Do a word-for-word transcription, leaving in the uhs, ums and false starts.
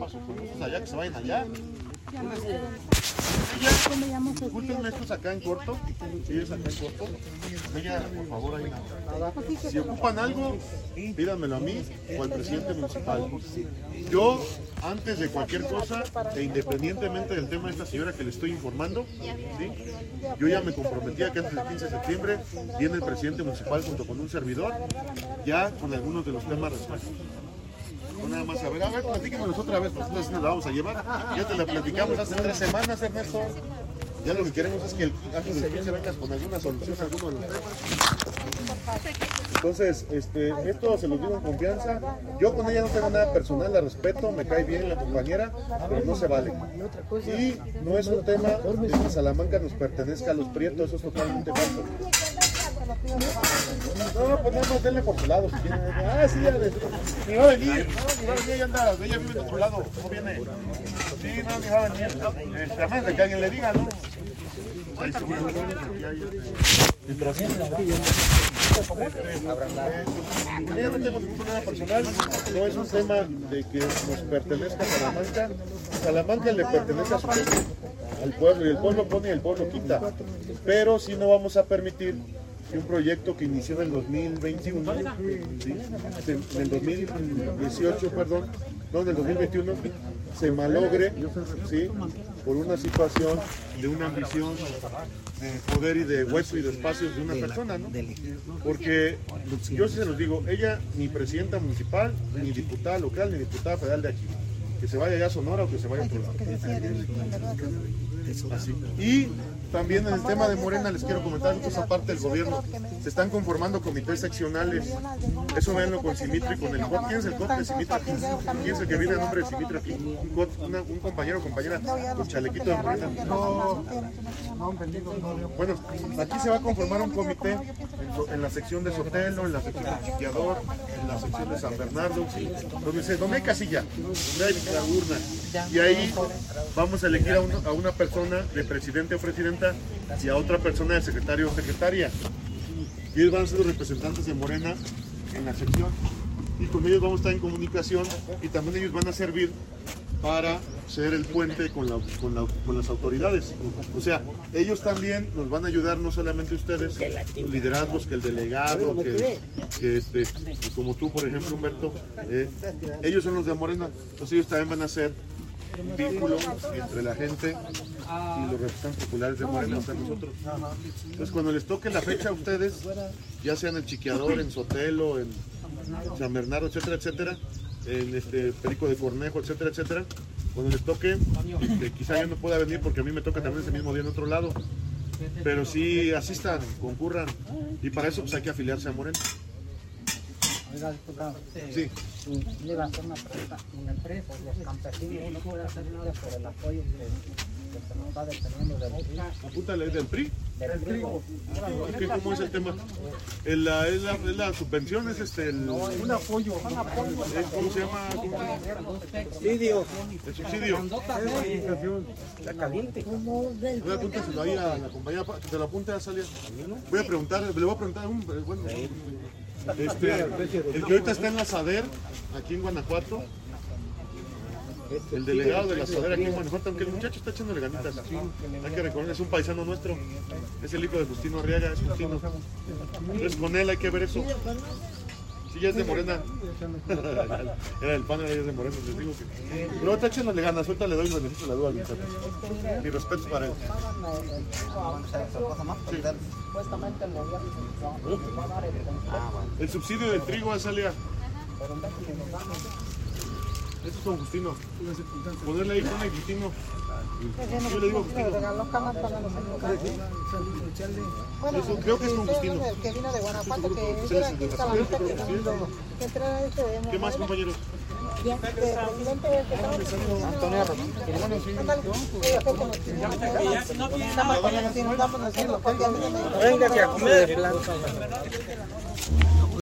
paso con ustedes allá, que se vayan allá. Ella, disculpen estos acá en corto, ellos acá en corto. Ella, por favor, ahí. Si ocupan algo, pídanmelo a mí o al presidente municipal. Yo, antes de cualquier cosa, e independientemente del tema de esta señora que le estoy informando, ¿sí? Yo ya me comprometía que antes del quince de septiembre viene el presidente municipal junto con un servidor, ya con algunos de los temas resueltos. No nada más, a ver, a ver, platíquenos otra vez, nosotros nos la vamos a llevar. Ya te la platicamos hace tres semanas, Ernesto. Ya lo que queremos es que el, antes del quince vengas con alguna solución a alguno de los temas. Entonces, este, esto se los digo en confianza. Yo con ella no tengo nada personal, la respeto, me cae bien la compañera, pero no se vale. Y no es un tema de que Salamanca nos pertenezca a los prietos, eso es totalmente falso. No, pues nada más denle por su lado si quieren. Ah, sí, ya ni va a venir, no, ni va a venir, ella anda, ella vive de otro lado, no viene. Sí, no, ni va a venir. Este, a menos de que alguien le diga, ¿no? Ahí se viene, mientras ella no tengo ningún problema personal, no es un tema de que nos pertenezca a Salamanca. Salamanca le pertenece a su pueblo, al pueblo, y el pueblo pone y el pueblo quita. Pero sí no vamos a permitir que un proyecto que inició en el dos mil veintiuno, ¿sí? en el dos mil dieciocho, perdón, no, en el dos mil veintiuno, se malogre, ¿sí? Por una situación de una ambición de poder y de hueso y de espacios de una persona, ¿no? Porque yo sí se los digo, ella ni presidenta municipal, ni diputada local, ni diputada federal de aquí. Que se vaya ya a Sonora o que se vaya a otro lado. Así. Y también en el tema de Morena les quiero comentar, esto es aparte del gobierno, se están conformando comités seccionales, eso véanlo con Simitri, con el C O T. ¿Quién es el C O T de Simitri? ¿Quién es el que viene a nombre de Simitri aquí? Un, C O T, una, un compañero o compañera con chalequito de Morena. Bueno, aquí se va a conformar un comité en, en la sección de Sotelo, en la sección de Chiquiador, en la sección de San Bernardo, donde, se, donde hay casilla, donde hay la urna, y ahí vamos a elegir a, uno, a una persona de presidente o presidenta y a otra persona de secretario o secretaria. Y ellos van a ser los representantes de Morena en la sección. Y con ellos vamos a estar en comunicación y también ellos van a servir para ser el puente con, la, con, la, con las autoridades. O sea, ellos también nos van a ayudar, no solamente ustedes, los liderazgos, que el delegado, que, que este, como tú, por ejemplo, Humberto, eh, ellos son los de Morena, entonces ellos también van a ser un vínculo entre la gente y los representantes populares de Morena, o sea, nosotros. Entonces, cuando les toque la fecha a ustedes, ya sea en el Chiquiador, en Sotelo, en San Bernardo, etcétera, etcétera, en este Perico de Cornejo, etcétera, etcétera, cuando les toque, este, quizá yo no pueda venir porque a mí me toca también ese mismo día en otro lado, pero sí asistan, concurran, y para eso pues hay que afiliarse a Morena. Oiga, diputado, sí. Le iba a hacer una pregunta. En la empresa, los campesinos, uno puede hacer nada por el apoyo que, que se nos va deteniendo del P R I. Apúntale, ¿del P R I? Del P R I. Es que, ¿cómo es el tema? El, la, es, la, es la subvención, es este, el... No, es un apoyo. Un apoyo. ¿Cómo se llama? Subsidio. El subsidio. La caliente. Voy a apuntárselo ahí a la compañía, que te lo apunte a salir. Voy a preguntar, le voy a preguntar a un... Bueno, Este, el que ahorita está en la SADER, aquí en Guanajuato, el delegado de la SADER aquí en Guanajuato, aunque el muchacho está echándole ganitas, hay que recordar, es un paisano nuestro, es el hijo de Justino Arriaga, es Justino. Entonces con él hay que ver eso. Si ya es de Morena, era del PAN, ahora ya es de Morena, les digo que... Pero ahorita echándole ganas, ahorita le doy un beneficio de la duda al muchacho. Mi respeto para él. Sí. El subsidio del trigo, Azalia. Esto es con Justino. Ponerle ahí con el Justino. Yo le digo Justino. Eso, creo que es con Justino. Que vino de Guanajuato, que era aquí en Salamanca, que entrara este de... ¿Qué más, compañeros? Bien, de presidente que estaba... Antonio Arroyo. Venga, que a comer.